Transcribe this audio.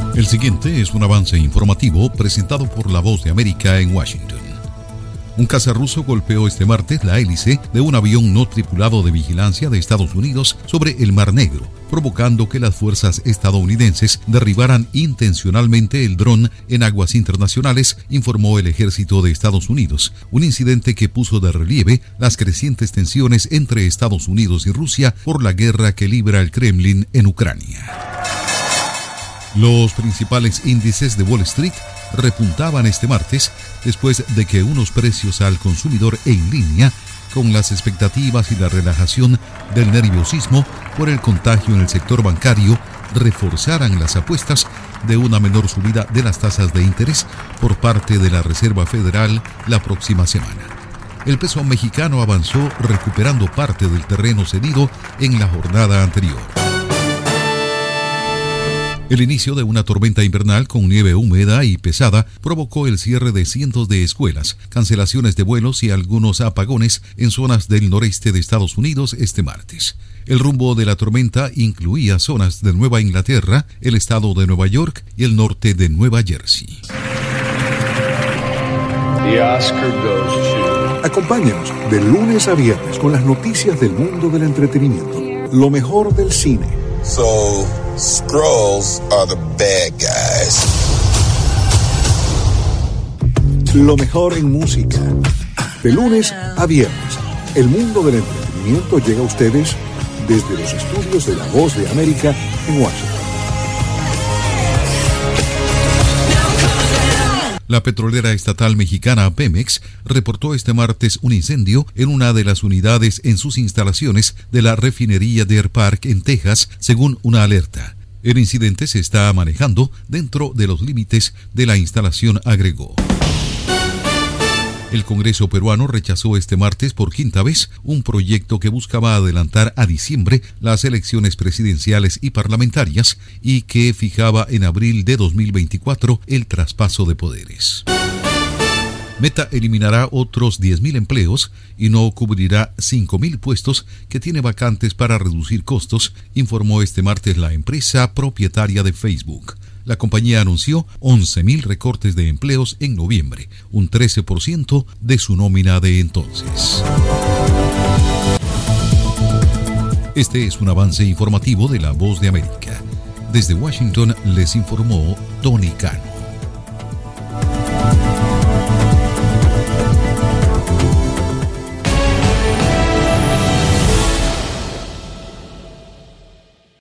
El siguiente es un avance informativo presentado por La Voz de América en Washington. Un caza ruso golpeó este martes la hélice de un avión no tripulado de vigilancia de Estados Unidos sobre el Mar Negro, provocando que las fuerzas estadounidenses derribaran intencionalmente el dron en aguas internacionales, informó el ejército de Estados Unidos, un incidente que puso de relieve las crecientes tensiones entre Estados Unidos y Rusia por la guerra que libra el Kremlin en Ucrania. Los principales índices de Wall Street repuntaban este martes después de que unos precios al consumidor en línea con las expectativas y la relajación del nerviosismo por el contagio en el sector bancario reforzaran las apuestas de una menor subida de las tasas de interés por parte de la Reserva Federal la próxima semana. El peso mexicano avanzó recuperando parte del terreno cedido en la jornada anterior. El inicio de una tormenta invernal con nieve húmeda y pesada provocó el cierre de cientos de escuelas, cancelaciones de vuelos y algunos apagones en zonas del noreste de Estados Unidos este martes. El rumbo de la tormenta incluía zonas de Nueva Inglaterra, el estado de Nueva York y el norte de Nueva Jersey. Acompáñenos de lunes a viernes con las noticias del mundo del entretenimiento, lo mejor del cine. So, Skrulls are the bad guys. Lo mejor en música. De lunes a viernes, el mundo del entretenimiento llega a ustedes desde los estudios de La Voz de América en Washington. La petrolera estatal mexicana Pemex reportó este martes un incendio en una de las unidades en sus instalaciones de la refinería Deer Park en Texas, según una alerta. El incidente se está manejando dentro de los límites de la instalación, agregó. El Congreso peruano rechazó este martes por quinta vez un proyecto que buscaba adelantar a diciembre las elecciones presidenciales y parlamentarias y que fijaba en abril de 2024 el traspaso de poderes. Meta eliminará otros 10.000 empleos y no cubrirá 5.000 puestos que tiene vacantes para reducir costos, informó este martes la empresa propietaria de Facebook. La compañía anunció 11.000 recortes de empleos en noviembre, un 13% de su nómina de entonces. Este es un avance informativo de La Voz de América. Desde Washington les informó Tony Cano.